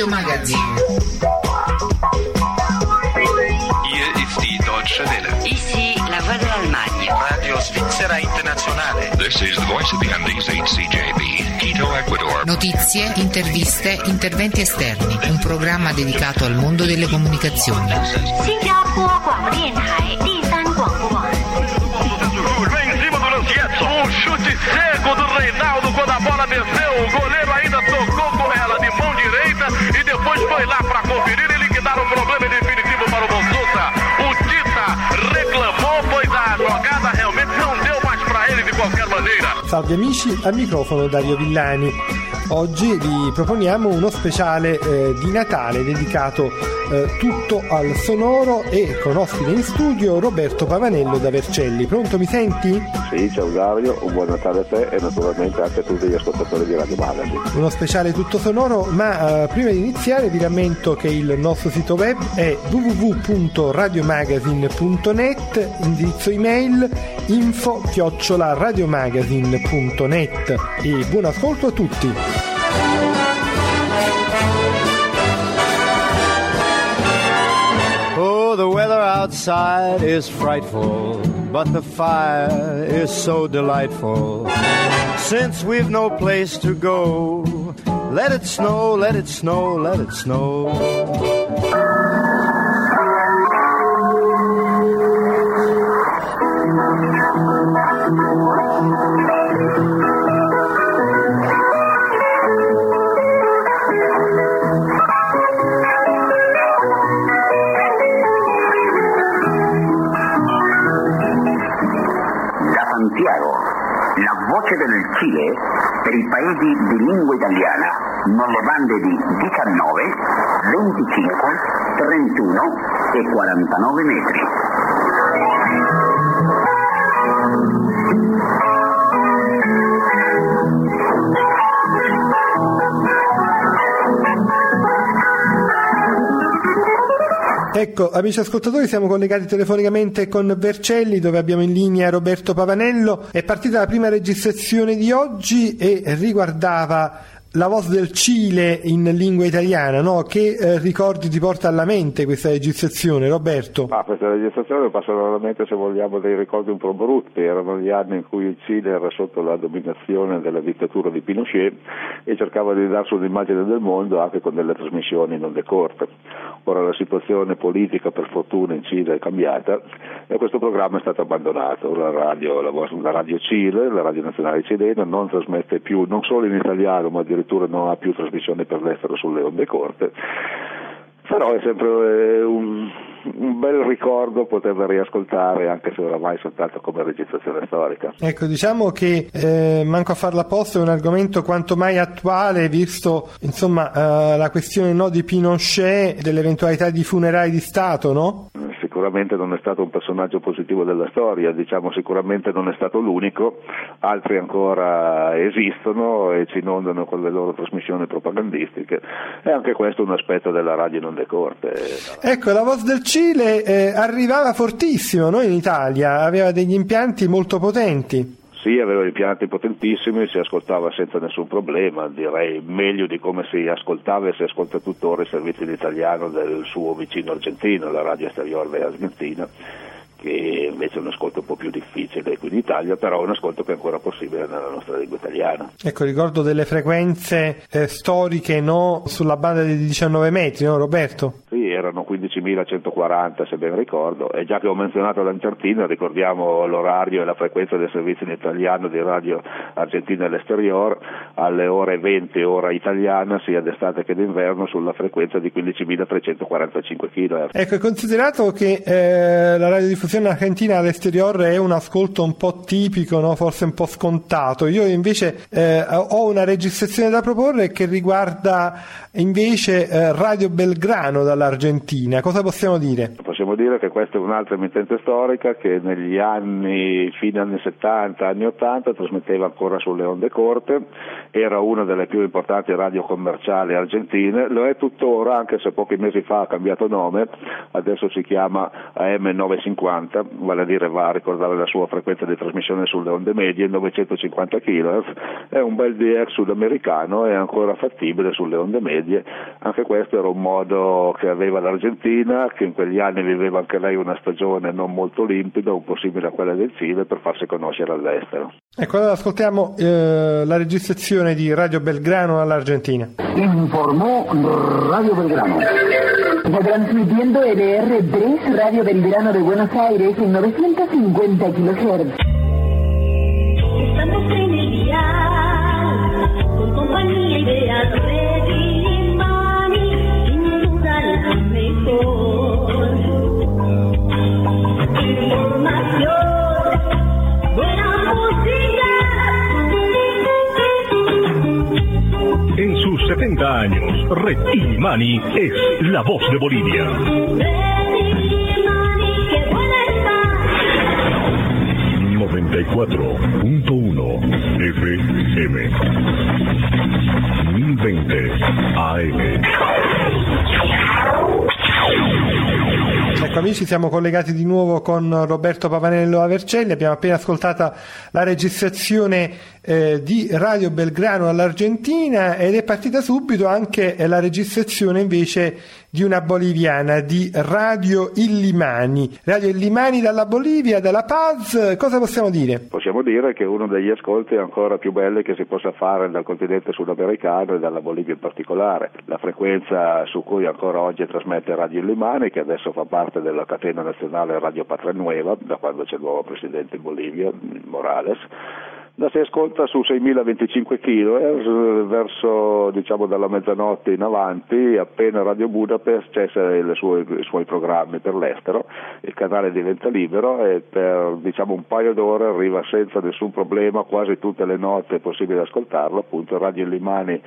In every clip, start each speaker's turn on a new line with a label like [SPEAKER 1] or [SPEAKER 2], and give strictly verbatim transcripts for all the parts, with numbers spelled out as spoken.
[SPEAKER 1] Radio Magazin.
[SPEAKER 2] Hier ist die Deutsche Welle.
[SPEAKER 3] Ici la voix de l'Allemagne.
[SPEAKER 2] Radio Svizzera Internazionale.
[SPEAKER 4] This is the voice of the Andes H C J B, Quito, Ecuador.
[SPEAKER 1] Notizie, interviste, interventi esterni. Un programma dedicato al mondo delle comunicazioni.
[SPEAKER 5] Um chute seco do Reinaldo quando a bola desceu, o goleiro ainda tocou com ela de mão direita e depois foi lá para conferir e liquidar o problema definitivo para o Bonsuta. O Tita reclamou, pois a jogada realmente não deu mais para ele de qualquer maneira.
[SPEAKER 6] Salve amici, al microfono Dario Villani. Oggi vi proponiamo uno speciale eh, di Natale dedicato eh, tutto al sonoro e con ospite in studio Roberto Pavanello da Vercelli. Pronto, mi senti?
[SPEAKER 7] Sì, ciao Dario, un buon Natale a te e naturalmente anche a tutti gli ascoltatori di Radio Magazin.
[SPEAKER 6] Uno speciale tutto sonoro, ma eh, prima di iniziare vi rammento che il nostro sito web è w w w punto radiomagazine punto net, indirizzo email info chiocciola radiomagazine punto net e buon ascolto a tutti.
[SPEAKER 8] Oh, the weather outside is frightful, but the fire is so delightful. Since we've no place to go, let it snow, let it snow, let it snow.
[SPEAKER 9] Santiago, la voce del Cile per i paesi di lingua italiana nelle bande di diciannove, venticinque, trentuno e quarantanove metri.
[SPEAKER 6] Ecco, amici ascoltatori, siamo collegati telefonicamente con Vercelli, dove abbiamo in linea Roberto Pavanello. È partita la prima registrazione di oggi e riguardava la voce del Cile in lingua italiana, no? Che eh, ricordi ti porta alla mente questa registrazione, Roberto?
[SPEAKER 7] Ah, questa registrazione passa normalmente, se vogliamo, dei ricordi un po' brutti. Erano gli anni in cui il Cile era sotto la dominazione della dittatura di Pinochet e cercava di darsi un'immagine del mondo anche con delle trasmissioni non corte. Ora la situazione politica, per fortuna, in Cile è cambiata e questo programma è stato abbandonato. La radio, la, la radio Cile, la radio nazionale cilena, non trasmette più, non solo in italiano, ma addirittura non ha più trasmissioni per l'estero sulle onde corte. Però è sempre eh, un, un bel ricordo poterla riascoltare, anche se oramai soltanto come registrazione storica.
[SPEAKER 6] Ecco, diciamo che eh, manco a farla apposta, è un argomento quanto mai attuale, visto insomma eh, la questione, no, di Pinochet, dell'eventualità di funerali di Stato, no?
[SPEAKER 7] Sicuramente non è stato un personaggio positivo della storia, diciamo sicuramente non è stato l'unico, altri ancora esistono e ci inondano con le loro trasmissioni propagandistiche e anche questo è un aspetto della radio non corte.
[SPEAKER 6] Ecco, la voce del Cile eh, arrivava fortissimo, no, in Italia, aveva degli impianti molto potenti.
[SPEAKER 7] Sì, aveva impianti potentissimi, si ascoltava senza nessun problema, direi meglio di come si ascoltava e si ascolta tuttora il servizio in italiano del suo vicino argentino, la Radio Esterior de Argentina, che invece è un ascolto un po' più difficile qui in Italia, però è un ascolto che è ancora possibile nella nostra lingua italiana.
[SPEAKER 6] Ecco, ricordo delle frequenze eh, storiche, no, sulla banda dei diciannove metri, no, Roberto?
[SPEAKER 7] Sì, erano quindicimilacentoquaranta se ben ricordo, e già che ho menzionato l'Argentina ricordiamo l'orario e la frequenza del servizio in italiano di Radio Argentina all'Esterior alle ore venti ora italiana sia d'estate che d'inverno sulla frequenza di quindicimilatrecentoquarantacinque chilohertz.
[SPEAKER 6] Ecco, è considerato che eh, la radiodiffusione argentina all'esterior è un ascolto un po' tipico, no? Forse un po' scontato. Io invece eh, ho una registrazione da proporre che riguarda invece eh, Radio Belgrano dall'Argentina. dall'Argentina. Cosa possiamo dire?
[SPEAKER 7] Possiamo dire che questa è un'altra emittente storica che negli anni, fine anni settanta, anni ottanta, trasmetteva ancora sulle onde corte, era una delle più importanti radio commerciali argentine, lo è tuttora, anche se pochi mesi fa ha cambiato nome, adesso si chiama A M novecentocinquanta, vale a dire va a ricordare la sua frequenza di trasmissione sulle onde medie, novecentocinquanta chilohertz, è un bel D R sudamericano, è ancora fattibile sulle onde medie, anche questo era un modo che aveva l'Argentina, che in quegli anni viveva anche lei una stagione non molto limpida, un po' simile a quella del Cile, per farsi conoscere all'estero.
[SPEAKER 6] Ecco, allora ascoltiamo eh, la registrazione di Radio Belgrano all'Argentina.
[SPEAKER 10] Informó Radio Belgrano. Transmitiendo L R tres Radio Belgrano de Buenos Aires en novecientos cincuenta kilohertz.
[SPEAKER 11] Estamos en el dial, con compañía ideal, Ready Money, sin duda la mejor. Información, buena música.
[SPEAKER 12] En sus setenta años, Red Illimani es la voz de Bolivia.
[SPEAKER 11] Red Illimani, qué buena está.
[SPEAKER 12] noventa y cuatro punto uno F M. mil veinte A M.
[SPEAKER 6] Ecco amici, siamo collegati di nuovo con Roberto Pavanello a Vercelli, abbiamo appena ascoltato la registrazione eh, di Radio Belgrano all'Argentina ed è partita subito anche la registrazione invece di una boliviana, di Radio Illimani. Radio Illimani dalla Bolivia, dalla Paz, cosa possiamo dire?
[SPEAKER 7] Possiamo dire che è uno degli ascolti ancora più belli che si possa fare dal continente sudamericano e dalla Bolivia in particolare. La frequenza su cui ancora oggi trasmette Radio Illimani, che adesso fa parte della catena nazionale Radio Patria Nueva, da quando c'è il nuovo presidente in Bolivia, Morales, la si ascolta su seimilaventicinque chilohertz verso, diciamo, dalla mezzanotte in avanti. Appena Radio Budapest cessa i suoi, i suoi programmi per l'estero, il canale diventa libero e per, diciamo, un paio d'ore arriva senza nessun problema, quasi tutte le notte è possibile ascoltarlo, appunto Radio Illimani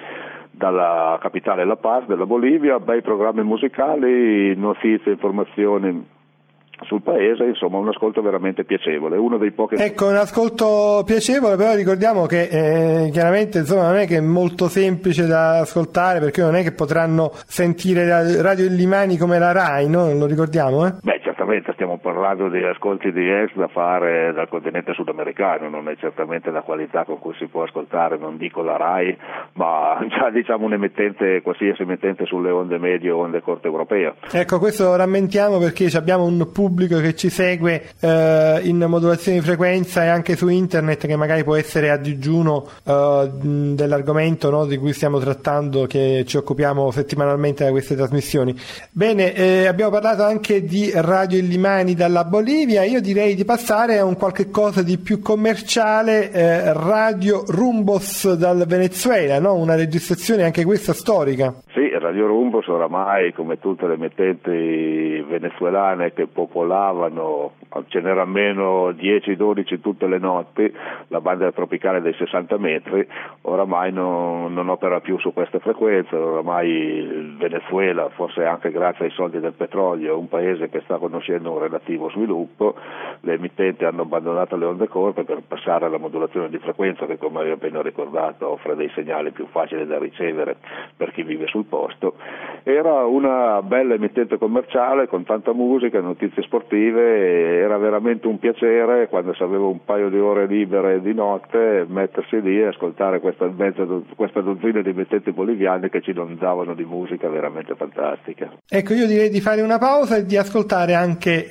[SPEAKER 7] dalla capitale La Paz della Bolivia, bei programmi musicali, notizie, informazioni sul paese, insomma un ascolto veramente piacevole, uno dei pochi.
[SPEAKER 6] Ecco, un ascolto piacevole, però ricordiamo che eh, chiaramente insomma non è che è molto semplice da ascoltare, perché non è che potranno sentire Radio Illimani come la Rai, no? Lo ricordiamo, eh?
[SPEAKER 7] Beh, certamente stiamo parlando di ascolti di ex da fare dal continente sudamericano, non è certamente la qualità con cui si può ascoltare, non dico la Rai, ma già diciamo un'emittente, qualsiasi emittente sulle onde medie o onde corte europee.
[SPEAKER 6] Ecco, questo lo rammentiamo perché abbiamo un pubblico che ci segue eh, in modulazione di frequenza e anche su internet, che magari può essere a digiuno eh, dell'argomento, no, di cui stiamo trattando, che ci occupiamo settimanalmente da queste trasmissioni. Bene, eh, abbiamo parlato anche di Radio Illimani dalla Bolivia, io direi di passare a un qualche cosa di più commerciale, eh, Radio Rumbos dal Venezuela, no? Una registrazione anche questa storica.
[SPEAKER 7] Sì, Radio Rumbos oramai, come tutte le emittenti venezuelane che popolavano, ce n'era almeno dieci dodici tutte le notti, la banda tropicale dei sessanta metri, oramai non, non opera più su queste frequenze, oramai il Venezuela, forse anche grazie ai soldi del petrolio, è un paese che sta conoscendo un relativo sviluppo, le emittenti hanno abbandonato le onde corte per passare alla modulazione di frequenza che, come avevo appena ricordato, offre dei segnali più facili da ricevere per chi vive sul posto. Era una bella emittente commerciale con tanta musica, notizie sportive, era veramente un piacere quando si aveva un paio di ore libere di notte mettersi lì e ascoltare questa, mezza, questa dozzina di emittenti boliviani che ci inondavano di musica veramente fantastica.
[SPEAKER 6] Ecco, io direi di fare una pausa e di ascoltare anche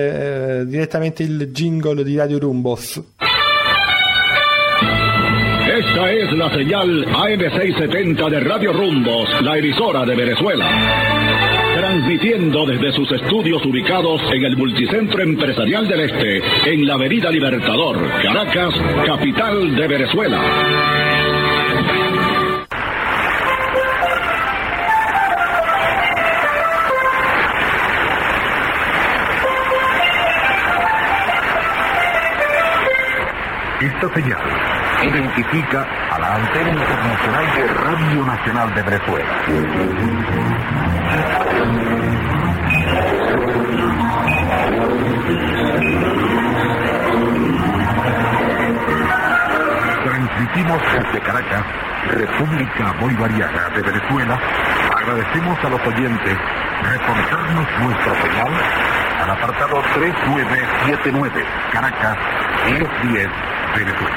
[SPEAKER 6] eh, direttamente il jingle di Radio Rumbos.
[SPEAKER 12] Esta es la señal A M seiscientos setenta de Radio Rumbos, la emisora de Venezuela. Transmitiendo desde sus estudios ubicados en el Multicentro Empresarial del Este, en la Avenida Libertador, Caracas, capital de Venezuela.
[SPEAKER 13] Esta señal identifica a la antena internacional de Radio Nacional de Venezuela. Transmitimos desde Caracas, República Bolivariana de Venezuela. Agradecemos a los oyentes reportarnos nuestra señal al apartado tres nueve siete nueve, Caracas, diez diez, Venezuela.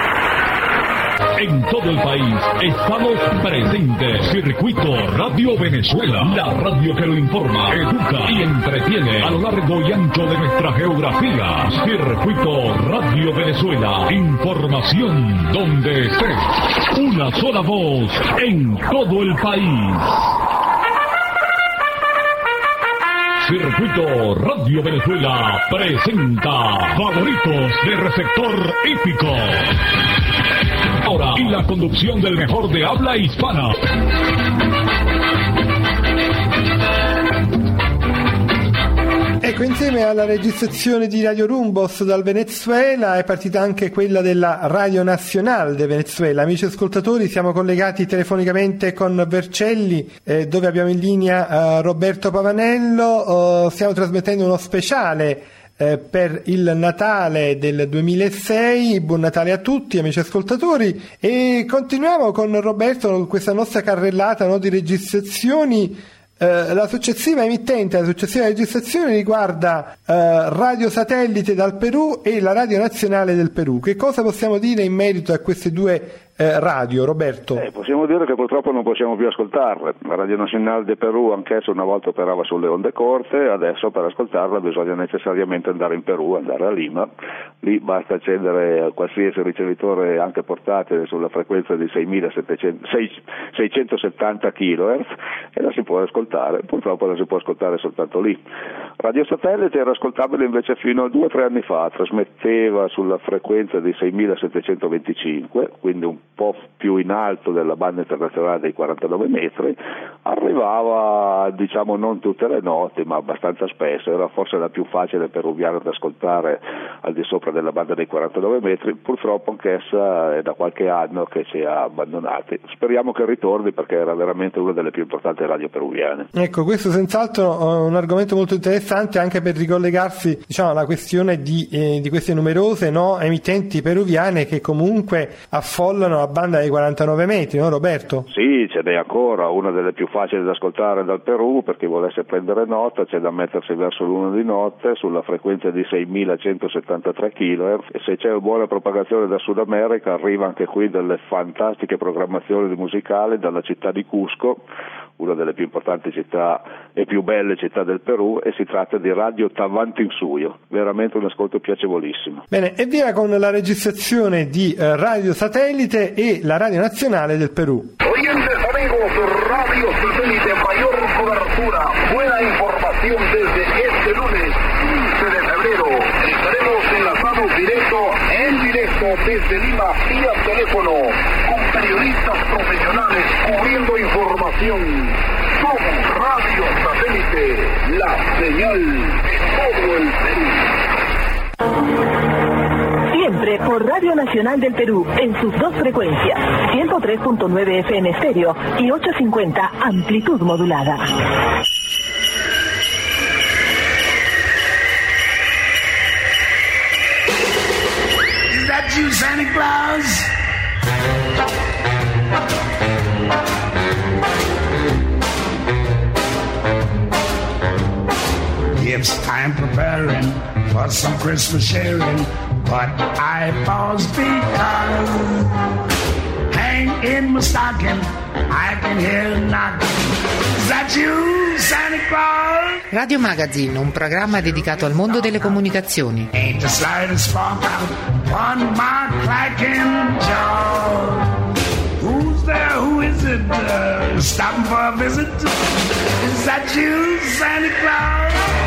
[SPEAKER 12] En todo el país estamos presentes. Circuito Radio Venezuela, la radio que lo informa, educa y entretiene a lo largo y ancho de nuestra geografía. Circuito Radio Venezuela, información donde estés. Una sola voz en todo el país. Circuito Radio Venezuela presenta Favoritos de Receptor Hípico. Ahora, y la conducción del mejor de habla hispana.
[SPEAKER 6] Ecco, insieme alla registrazione di Radio Rumbos dal Venezuela è partita anche quella della Radio Nacional de Venezuela. Amici ascoltatori, siamo collegati telefonicamente con Vercelli, eh, dove abbiamo in linea eh, Roberto Pavanello. Eh, stiamo trasmettendo uno speciale eh, per il Natale del duemilasei. Buon Natale a tutti, amici ascoltatori, e continuiamo con Roberto con questa nostra carrellata, no, di registrazioni. Uh, la successiva emittente, la successiva registrazione riguarda uh, Radio Satellite dal Perù e la Radio Nazionale del Perù. Che cosa possiamo dire in merito a queste due uh, radio, Roberto?
[SPEAKER 7] Eh, possiamo dire che purtroppo non possiamo più ascoltarle. La Radio Nazionale del Perù anch'essa una volta operava sulle onde corte, adesso per ascoltarla bisogna necessariamente andare in Perù, andare a Lima. Lì basta accendere qualsiasi ricevitore anche portatile sulla frequenza di seicentosessanta chilohertz e la si può ascoltare. Purtroppo la si può ascoltare soltanto lì. Radio Satellite era ascoltabile invece fino a due o tre anni fa, trasmetteva sulla frequenza di seimilassettecentoventicinque, quindi un po' più in alto della banda internazionale dei quarantanove metri, arrivava, diciamo, non tutte le notti ma abbastanza spesso, era forse la più facile peruviana da ascoltare al di sopra della banda dei quarantanove metri. Purtroppo anch'essa è da qualche anno che ci ha abbandonati, speriamo che ritorni perché era veramente una delle più importanti radio peruviane.
[SPEAKER 6] Ecco, questo senz'altro è un argomento molto interessante anche per ricollegarsi, diciamo, alla questione di, eh, di queste numerose, no, emittenti peruviane che comunque affollano la banda dei quarantanove metri, no, Roberto?
[SPEAKER 7] Sì, ce n'è ancora, una delle più facili da ascoltare dal Perù, per chi volesse prendere nota, c'è da mettersi verso l'una di notte sulla frequenza di seimilacentosettantatré chilohertz, e se c'è una buona propagazione da Sud America arriva anche qui delle fantastiche programmazioni musicali dalla città di Cusco, una delle più importanti città e più belle città del Perù, e si tratta di Radio Tavantinsuyo, veramente un ascolto piacevolissimo.
[SPEAKER 6] Bene, e via con la registrazione di eh, Radio Satellite e la Radio Nazionale del Perù.
[SPEAKER 5] Oyentes amigos, Radio Satélite, mayor cobertura, buena información desde este lunes quince de febrero. Estaremos enlazados directo, en directo desde Lima, vía teléfono, con periodistas profesionales cubriendo información. Somos Radio Satélite, la señal de todo el Perú.
[SPEAKER 10] Siempre por Radio Nacional del Perú, en sus dos frecuencias, ciento tres punto nueve F M estéreo y ochocientos cincuenta amplitud modulada.
[SPEAKER 14] Is that you, Santa Claus? Yes, I'm preparing for some Christmas sharing, but I pause because hang in my stocking, I can hear knocking. Is that you, Santa Claus?
[SPEAKER 1] Radio Magazine, un programma dedicato al mondo delle comunicazioni.
[SPEAKER 14] Ain't the slightest spark out on my clacking jaw. Who's there? Who is it? Uh, stopping for a visit? Is that you, Santa Claus?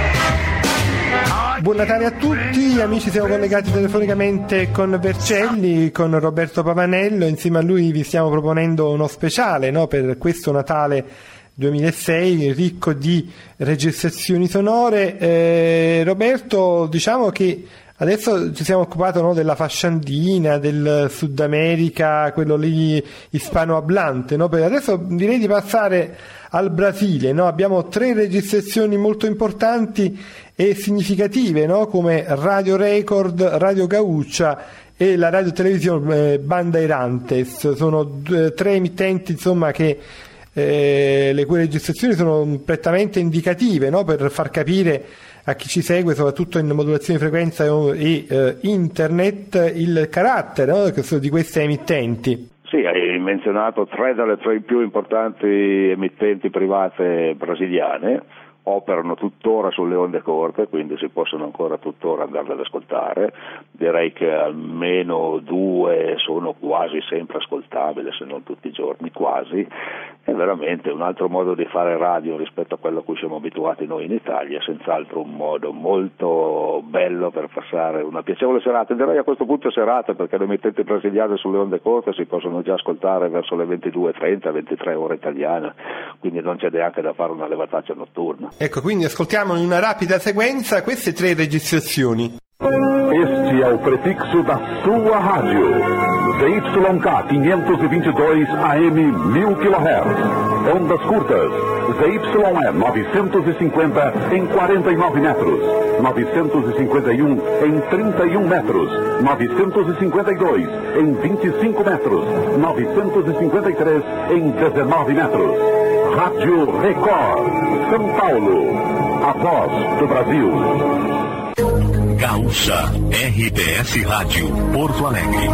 [SPEAKER 6] Buon Natale a tutti, amici, siamo collegati telefonicamente con Vercelli, con Roberto Pavanello. Insieme a lui vi stiamo proponendo uno speciale, no, per questo Natale duemilasei, ricco di registrazioni sonore. eh, Roberto, diciamo che Adesso ci siamo occupati, no, della fascia andina, del Sud America, quello lì ispanohablante, no? Per adesso direi di passare al Brasile, no? Abbiamo tre registrazioni molto importanti e significative, no? Come Radio Record, Radio Gaúcha e la radio televisione eh, Bandeirantes. Sono d- tre emittenti, insomma, che eh, le cui registrazioni sono prettamente indicative, no? Per far capire a chi ci segue, soprattutto in modulazione di frequenza e eh, internet, il carattere, no, di queste emittenti.
[SPEAKER 7] Sì, hai menzionato tre delle tre più importanti emittenti private brasiliane, operano tuttora sulle onde corte, quindi si possono ancora tuttora andarle ad ascoltare. Direi che almeno due sono quasi sempre ascoltabili, se non tutti i giorni, quasi. È veramente un altro modo di fare radio rispetto a quello a cui siamo abituati noi in Italia, senz'altro un modo molto bello per passare una piacevole serata. Direi a questo punto serata, perché le emittenti brasiliane sulle onde corte si possono già ascoltare verso le ventidue e trenta, ventitré ora italiana, quindi non c'è neanche da fare una levataccia notturna.
[SPEAKER 6] Ecco, quindi ascoltiamo in una rapida sequenza queste tre registrazioni.
[SPEAKER 15] Este é o prefixo da sua rádio. Z Y K quinhentos e vinte e dois A M mil quilohertz. Ondas curtas. Z Y E novecentos e cinquenta em quarenta e nove metros. novecentos e cinquenta e um em trinta e um metros. novecentos e cinquenta e dois em vinte e cinco metros. novecentos e cinquenta e três em dezenove metros. Rádio Record, São Paulo, a voz do Brasil.
[SPEAKER 16] Gaúcha, R B S Rádio, Porto Alegre.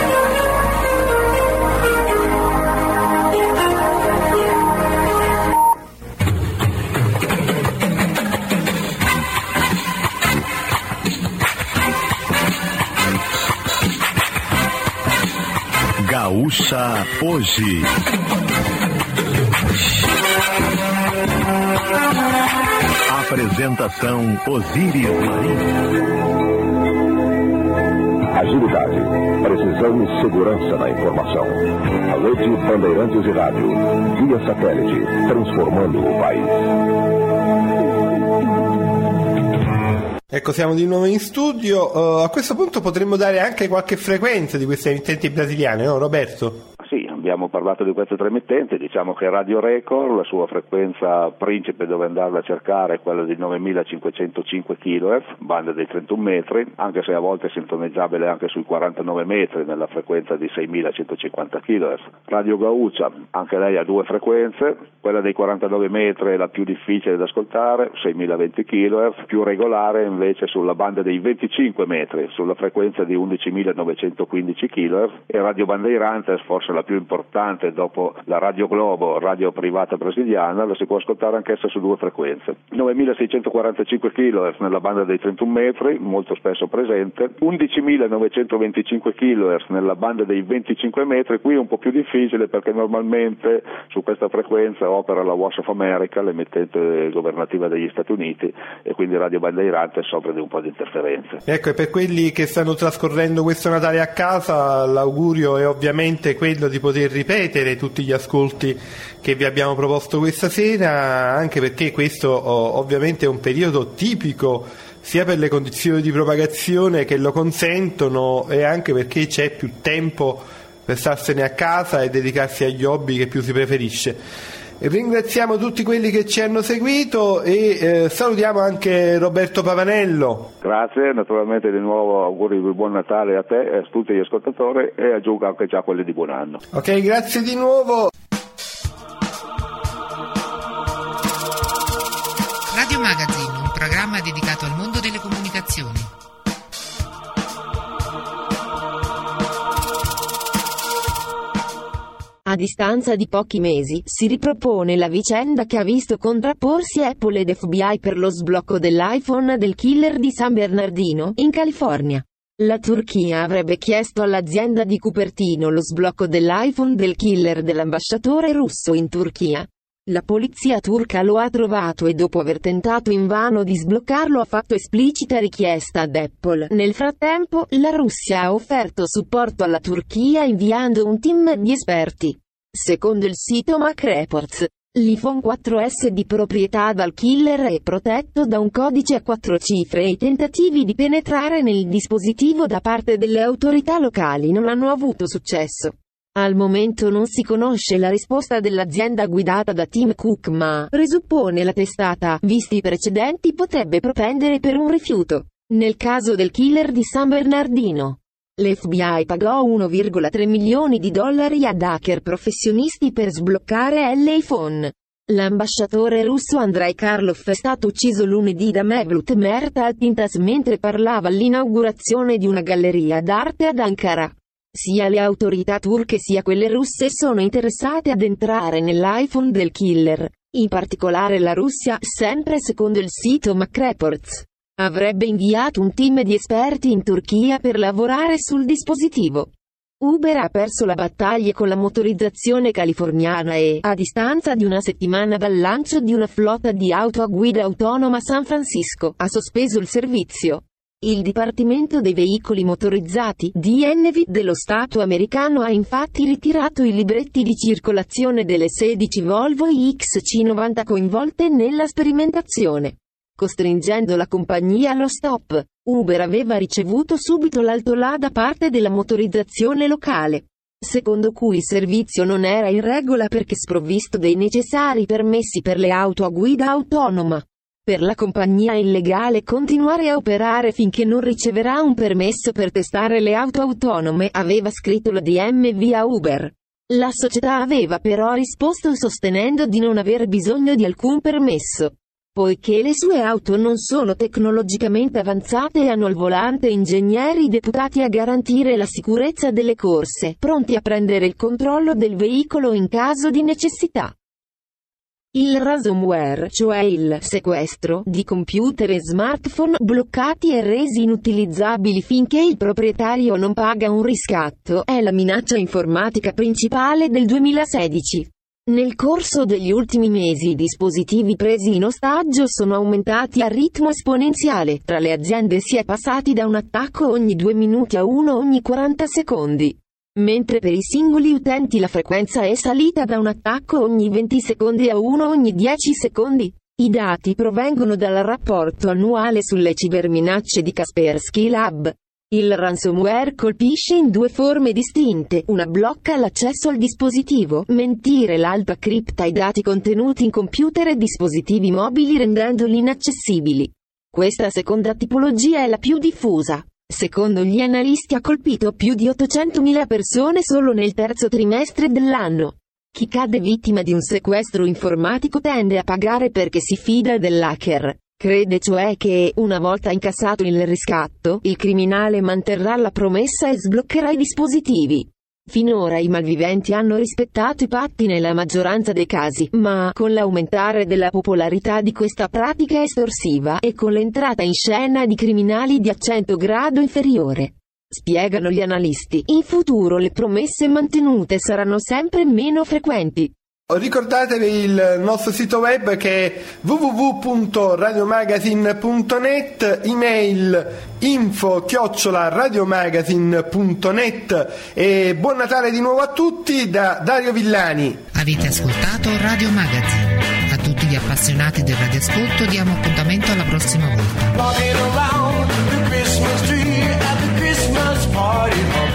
[SPEAKER 16] Gaúcha hoje. Apresentação Osíris Marins.
[SPEAKER 15] Agilidade, precisão e segurança na informação. A Rede Bandeirantes de Rádio, via satélite, transformando o país.
[SPEAKER 6] Ecco, siamo di nuovo in studio. Uh, a questo punto potremmo dare anche qualche frequenza di queste emittenti brasiliane, no, Roberto?
[SPEAKER 7] Sì, abbiamo parlato di queste tre emittenti. Diciamo che Radio Record, la sua frequenza principe dove andarla a cercare è quella di novemilacinquecentocinque chilohertz, banda dei trentuno metri, anche se a volte è sintonizzabile anche sui quarantanove metri nella frequenza di seimilacentocinquanta chilohertz. Radio Gaúcha, anche lei ha due frequenze, quella dei quarantanove metri è la più difficile da ascoltare, seimilaventi chilohertz, più regolare invece sulla banda dei venticinque metri, sulla frequenza di undicimilanovecentoquindici chilohertz, e Radio Bandeirantes, forse la più importante dopo la Radio Globo, radio privata brasiliana, la si può ascoltare anch'essa su due frequenze. novemilaseicentoquarantacinque chilohertz nella banda dei trentuno metri, molto spesso presente, undicimilanovecentoventicinque chilohertz nella banda dei venticinque metri, qui è un po' più difficile perché normalmente su questa frequenza opera la Voice of America, l'emittente governativa degli Stati Uniti, e quindi Radio Bandeirantes soffre di un po' di interferenze.
[SPEAKER 6] Ecco, e per quelli che stanno trascorrendo questo Natale a casa, l'augurio è ovviamente quello di poter ripetere tutti gli ascolti che vi abbiamo proposto questa sera, anche perché questo oh, ovviamente è un periodo tipico sia per le condizioni di propagazione che lo consentono, e anche perché c'è più tempo per starsene a casa e dedicarsi agli hobby che più si preferisce. Ringraziamo tutti quelli che ci hanno seguito e eh, salutiamo anche Roberto Pavanello.
[SPEAKER 7] Grazie, naturalmente di nuovo auguri di buon Natale a te e a tutti gli ascoltatori, e aggiungo anche già quelli di buon anno.
[SPEAKER 6] Ok, grazie di nuovo.
[SPEAKER 1] Radio Magazine, un programma dedicato al mondo delle comunicazioni.
[SPEAKER 17] A distanza di pochi mesi, si ripropone la vicenda che ha visto contrapporsi Apple ed F B I per lo sblocco dell'iPhone del killer di San Bernardino, in California. La Turchia avrebbe chiesto all'azienda di Cupertino lo sblocco dell'iPhone del killer dell'ambasciatore russo in Turchia. La polizia turca lo ha trovato e dopo aver tentato invano di sbloccarlo ha fatto esplicita richiesta ad Apple. Nel frattempo, la Russia ha offerto supporto alla Turchia inviando un team di esperti. Secondo il sito Mac Reports, L'iPhone quattro esse di proprietà dal killer è protetto da un codice a quattro cifre e i tentativi di penetrare nel dispositivo da parte delle autorità locali non hanno avuto successo. Al momento non si conosce la risposta dell'azienda guidata da Tim Cook, ma, presuppone la testata, visti i precedenti potrebbe propendere per un rifiuto. Nel caso del killer di San Bernardino, l'F B I pagò uno virgola tre milioni di dollari ad hacker professionisti per sbloccare l'iPhone. L'ambasciatore russo Andrei Karlov è stato ucciso lunedì da Mevlut Mertaltintas mentre parlava all'inaugurazione di una galleria d'arte ad Ankara. Sia le autorità turche sia quelle russe sono interessate ad entrare nell'iPhone del killer, in particolare la Russia, sempre secondo il sito MacReports. Avrebbe inviato un team di esperti in Turchia per lavorare sul dispositivo. Uber ha perso la battaglia con la motorizzazione californiana e, a distanza di una settimana dal lancio di una flotta di auto a guida autonoma a San Francisco, ha sospeso il servizio. Il Dipartimento dei Veicoli Motorizzati, D M V, dello Stato americano ha infatti ritirato i libretti di circolazione delle sedici Volvo X C novanta coinvolte nella sperimentazione, costringendo la compagnia allo stop. Uber aveva ricevuto subito l'altolà da parte della motorizzazione locale, secondo cui il servizio non era in regola perché sprovvisto dei necessari permessi per le auto a guida autonoma. Per la compagnia è illegale continuare a operare finché non riceverà un permesso per testare le auto autonome, aveva scritto la D M V a Uber. La società aveva però risposto sostenendo di non aver bisogno di alcun permesso, poiché le sue auto non sono tecnologicamente avanzate e hanno al volante ingegneri deputati a garantire la sicurezza delle corse, pronti a prendere il controllo del veicolo in caso di necessità. Il ransomware, cioè il sequestro di computer e smartphone bloccati e resi inutilizzabili finché il proprietario non paga un riscatto, è la minaccia informatica principale del duemilasedici. Nel corso degli ultimi mesi i dispositivi presi in ostaggio sono aumentati a ritmo esponenziale. Tra le aziende si è passati da un attacco ogni due minuti a uno ogni quaranta secondi. Mentre per i singoli utenti la frequenza è salita da un attacco ogni venti secondi a uno ogni dieci secondi. I dati provengono dal rapporto annuale sulle ciberminacce di Kaspersky Lab. Il ransomware colpisce in due forme distinte: una blocca l'accesso al dispositivo, mentre l'altra cripta i dati contenuti in computer e dispositivi mobili rendendoli inaccessibili. Questa seconda tipologia è la più diffusa. Secondo gli analisti ha colpito più di ottocentomila persone solo nel terzo trimestre dell'anno. Chi cade vittima di un sequestro informatico tende a pagare perché si fida dell'hacker. Crede cioè che, una volta incassato il riscatto, il criminale manterrà la promessa e sbloccherà i dispositivi. Finora i malviventi hanno rispettato i patti nella maggioranza dei casi, ma, con l'aumentare della popolarità di questa pratica estorsiva, e con l'entrata in scena di criminali di accento grado inferiore, spiegano gli analisti, in futuro le promesse mantenute saranno sempre meno frequenti.
[SPEAKER 6] Ricordatevi il nostro sito web che è w w w punto radiomagazine punto net, email info chiocciola radiomagazine punto net, e buon Natale di nuovo a tutti da Dario Villani.
[SPEAKER 1] Avete ascoltato Radio Magazine. A tutti gli appassionati del radioascolto diamo appuntamento alla prossima volta.